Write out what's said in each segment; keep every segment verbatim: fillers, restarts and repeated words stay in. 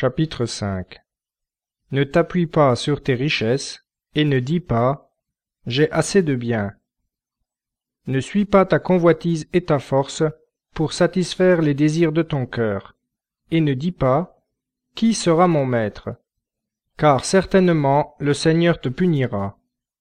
Chapitre cinq. Ne t'appuie pas sur tes richesses, et ne dis pas « J'ai assez de biens ». Ne suis pas ta convoitise et ta force pour satisfaire les désirs de ton cœur, et ne dis pas « Qui sera mon maître ?» car certainement le Seigneur te punira.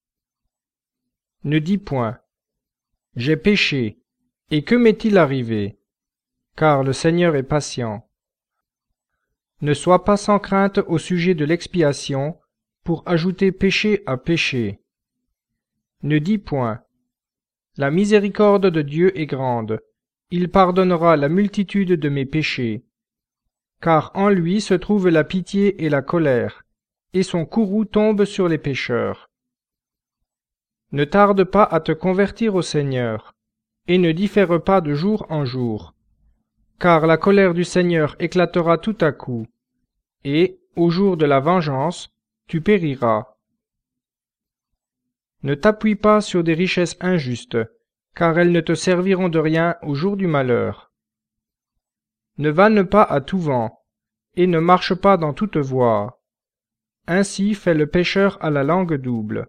Ne dis point « J'ai péché, et que m'est-il arrivé ?» car le Seigneur est patient. Ne sois pas sans crainte au sujet de l'expiation, pour ajouter péché à péché. Ne dis point « La miséricorde de Dieu est grande, il pardonnera la multitude de mes péchés. » Car en lui se trouve la pitié et la colère, et son courroux tombe sur les pécheurs. Ne tarde pas à te convertir au Seigneur, et ne diffère pas de jour en jour, car la colère du Seigneur éclatera tout à coup, et, au jour de la vengeance, tu périras. Ne t'appuie pas sur des richesses injustes, car elles ne te serviront de rien au jour du malheur. Ne vanne pas à tout vent, et ne marche pas dans toute voie. Ainsi fait le pécheur à la langue double.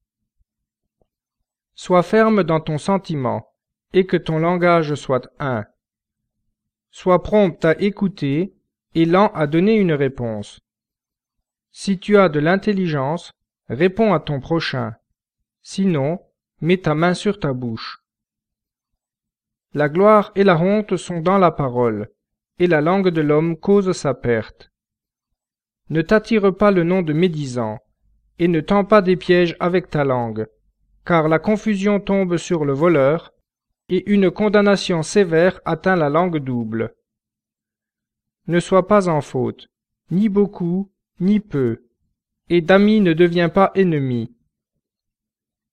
Sois ferme dans ton sentiment, et que ton langage soit un. Sois prompt à écouter, et lent à donner une réponse. Si tu as de l'intelligence, réponds à ton prochain. Sinon, mets ta main sur ta bouche. La gloire et la honte sont dans la parole, et la langue de l'homme cause sa perte. Ne t'attire pas le nom de médisant, et ne tends pas des pièges avec ta langue, car la confusion tombe sur le voleur, et une condamnation sévère atteint la langue double. Ne sois pas en faute, ni beaucoup, ni peu, et d'ami ne deviens pas ennemi,